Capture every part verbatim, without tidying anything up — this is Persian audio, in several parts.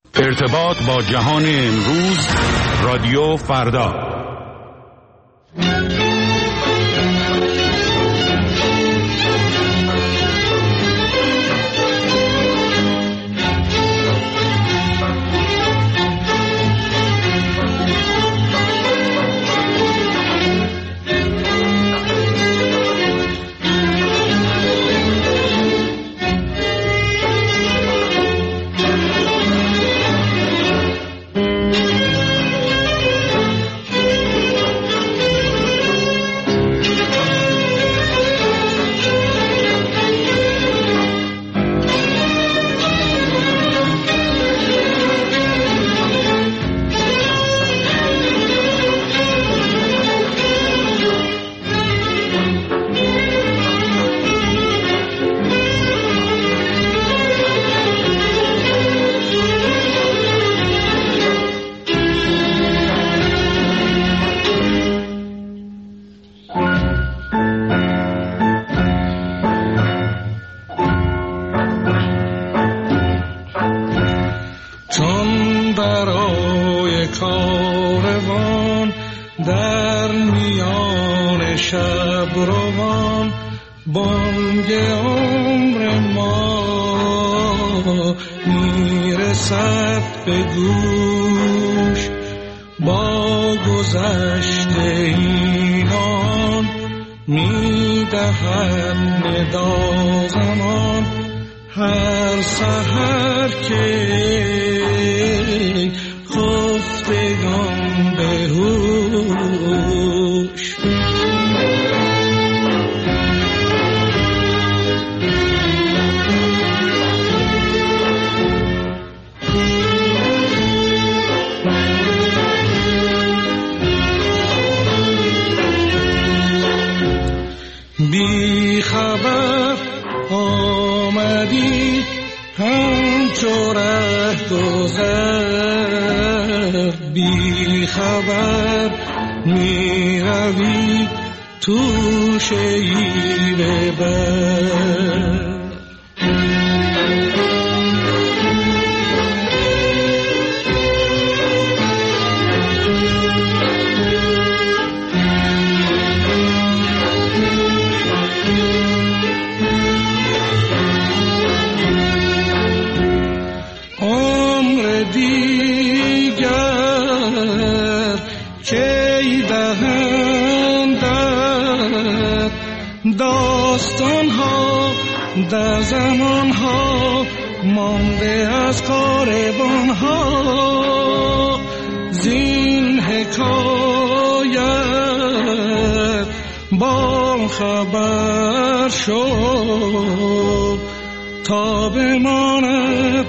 ارتباط با جهان امروز، رادیو فردا. بی خبر آمدی همچو ره گذر، بی خبر می روی تو شیوه بر. داستان ها در زمان ها مانده از کاروان ها، زین حکایت با خبر شد تا بماند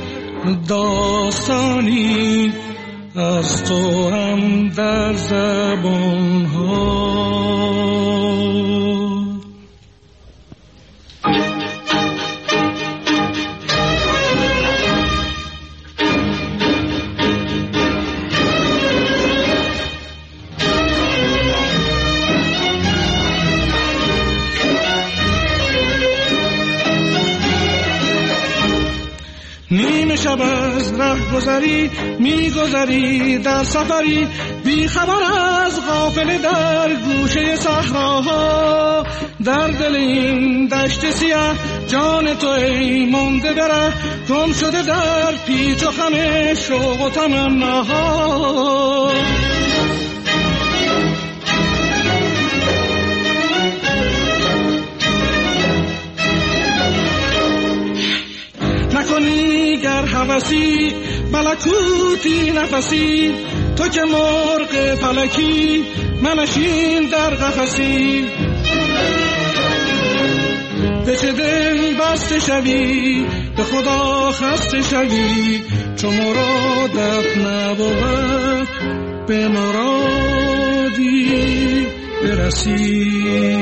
داستانی از تو هم در زبان ها. نیمه شب از ره گذری میگذری در سفری، بی خبر از غافل در گوشه صحراها. در دل این دشت سیاه جان تو ای مانده بره، گم شده در پیچ و خم شوق و تمناها. نکنی گر هوسی ملکوتی نفسی، تو که مرغ فلکی منشین در قفسی. به چه دل بسته شوی به خدا خسته شوی، چو مرادت نبود به مرادی برسی.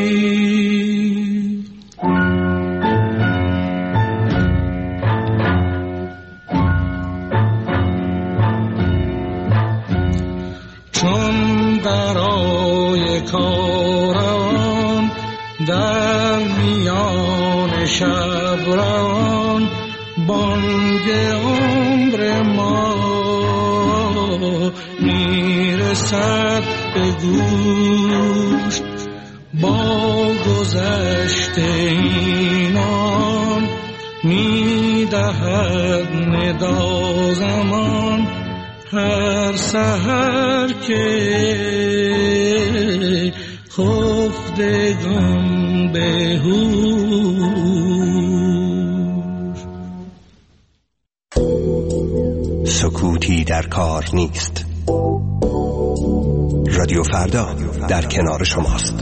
برای کاران در میان شب روان، بانگ عمر ما میرسد به گوش، با گذشت اینان میدهد ندا زمان. هر سحر که خفتگان به هوش. سکوتی در کار نیست. رادیو فردا در کنار شماست.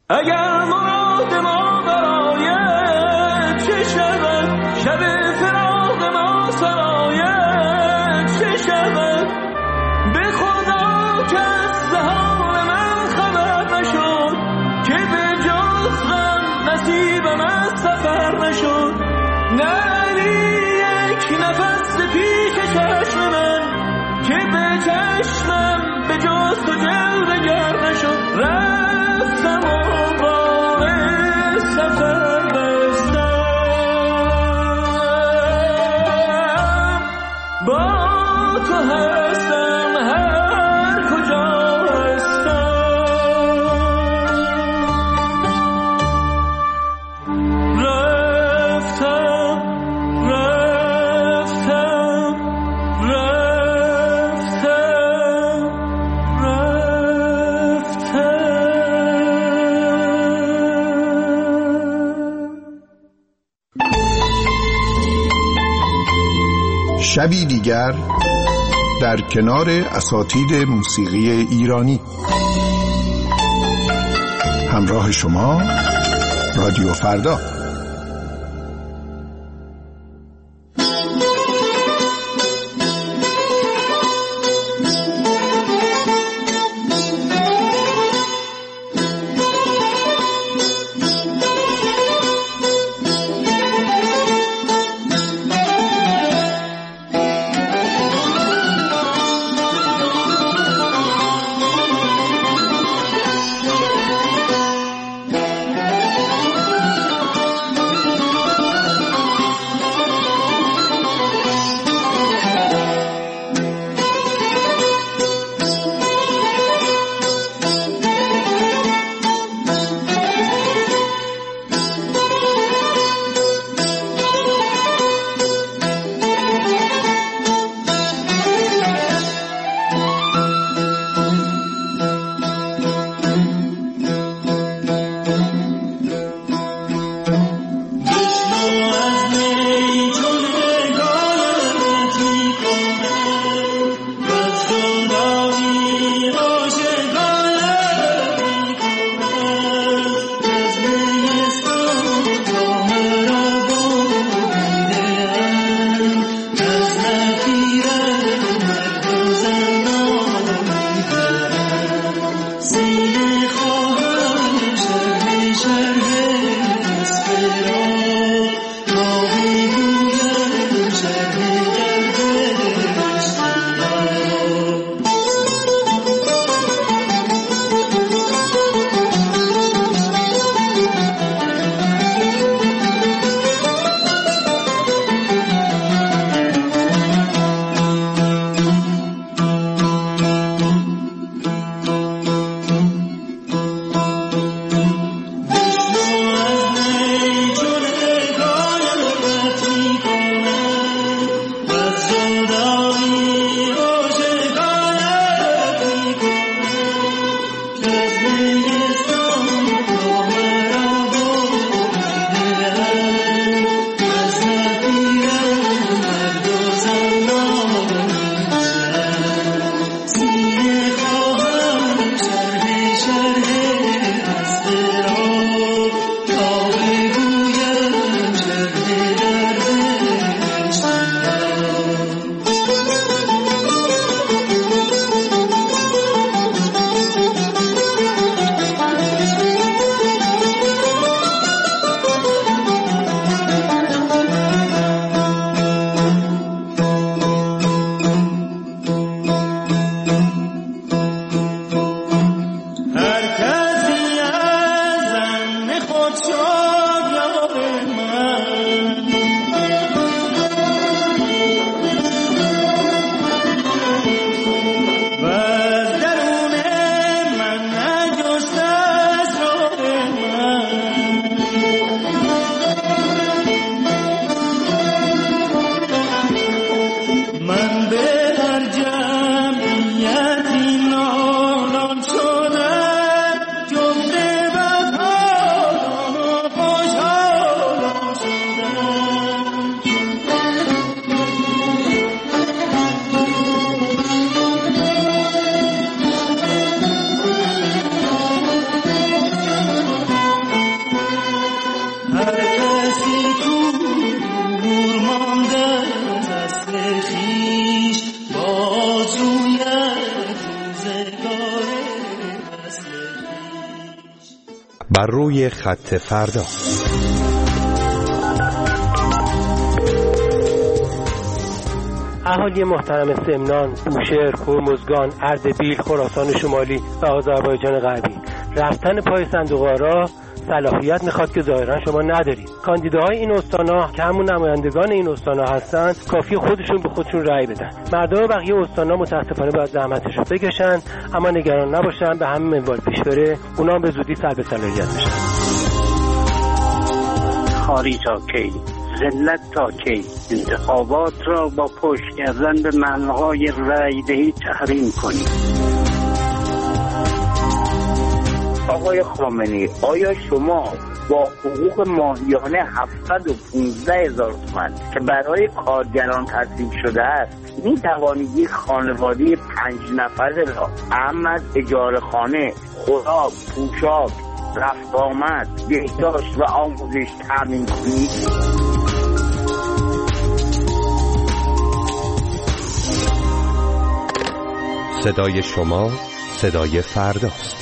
اگر مراد ما برای چه شود، شب فراق ما سرای چه شود، به خدا که از زهان من خبر نشد، که به جز غم نصیبم از سفر نشد. نه یک نفس پیش چشم من، که به چشمم به جز تو جلوگر نشد. رفتم و بار سفر بستم، با تو هستم هر کجا هستم. رفتم رفتم رفتم شبی دیگر در کنار اساتید موسیقی ایرانی. همراه شما رادیو فردا. بر روی خط فردا. اهالی محترم سمنان، بوشهر، هرمزگان، اردبیل، خراسان شمالی و آذربایجان غربی، رفتن پای صندوق آرا صلاحیت میخواد که ظاهرا شما ندارید. کاندیداهای این استان‌ها که همون نمایندگان این استان‌ها هستند، کافی خودشون به خودشون رأی بدن. مردم بقیه استان‌ها متأسفانه باید زحمتش رو بکشن، اما نگران نباشن، به همین منوال پیش بره، اونا به زودی سلب صلاحیت میشن. خاری تا کی، ذلت تا کی، انتخابات را با پشت کردن به منهای رأی دهی تحریم کنید. آقای خامنه‌ای، آیا شما با حقوق ماهیانه هفتصد و پانزده هزار تومان که برای کارگران تصویب شده است می توانید یک خانواده پنج نفره را اهم از اجاره خانه، خوراک، پوشاک، رفت آمد، بهداشت و آموزش تامین کنید؟ صدای شما صدای فرداست.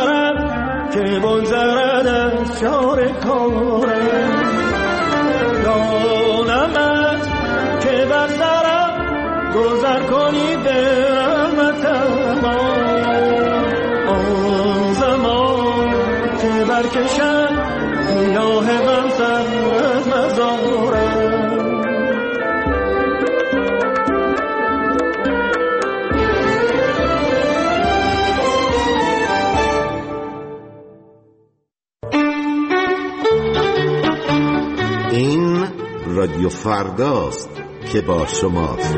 که بگذرد از شار کارم ارزانمت که بر سرم گذر کنی به رحمت آن زمان که برکشم گیاه غم سر از مزارم. این رادیو فرداست که با شماست.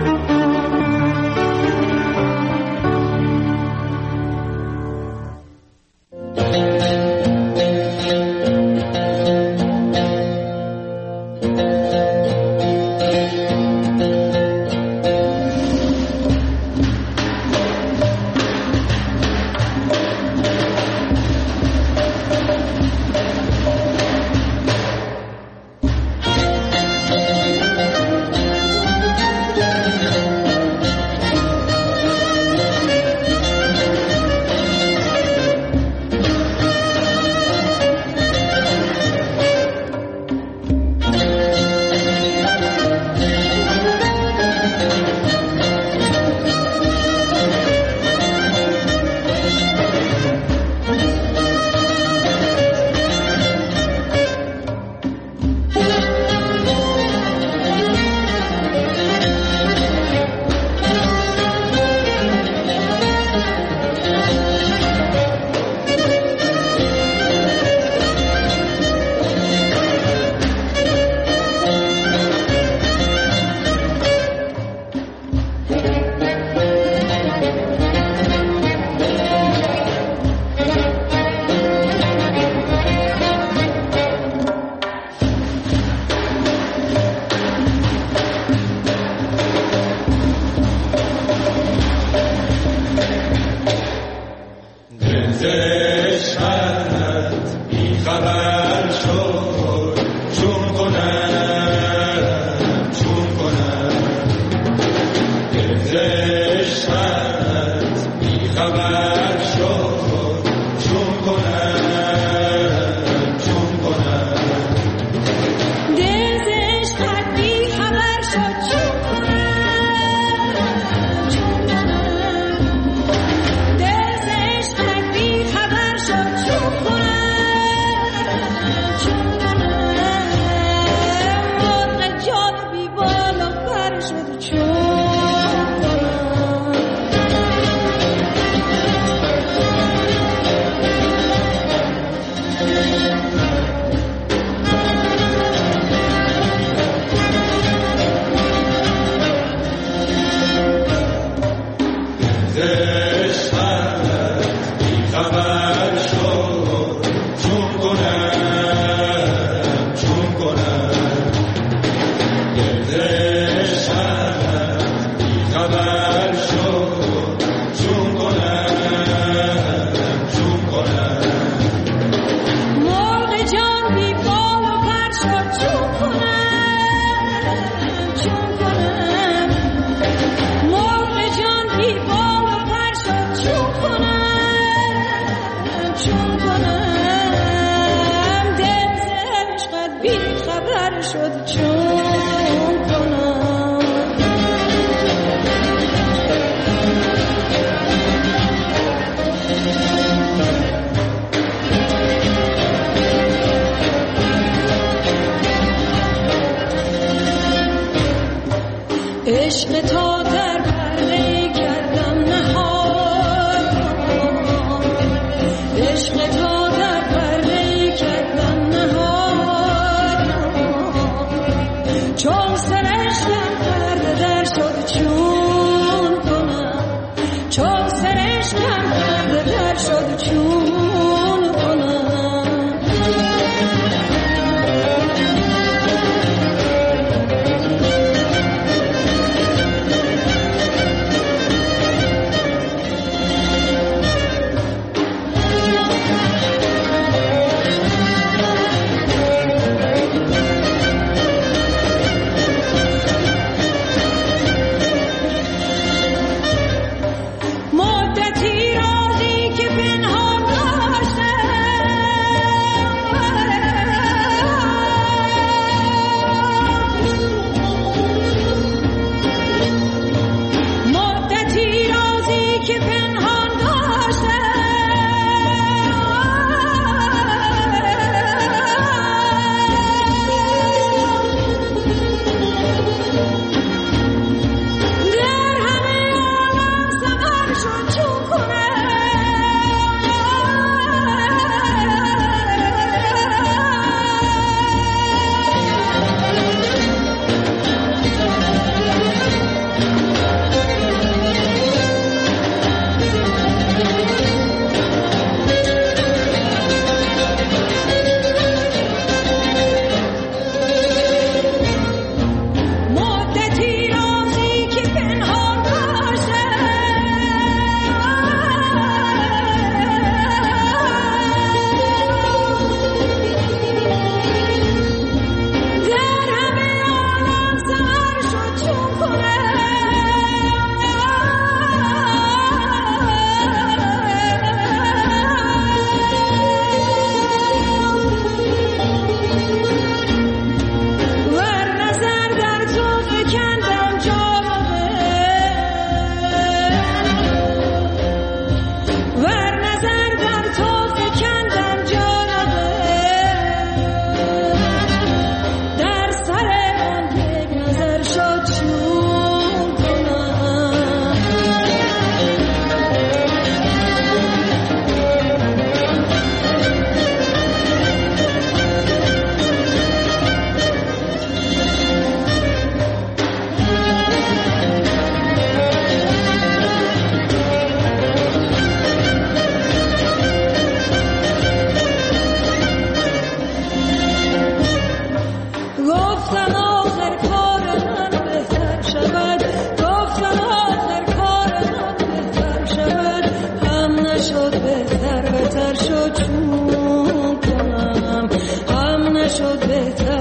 عشق تو در پرده کردم نهاد، عشق تو در پرده کردم نهاد، چون سرشتم پرده در شد چون کنم، چون سرشتم پرده در شد چون کنم. بهتر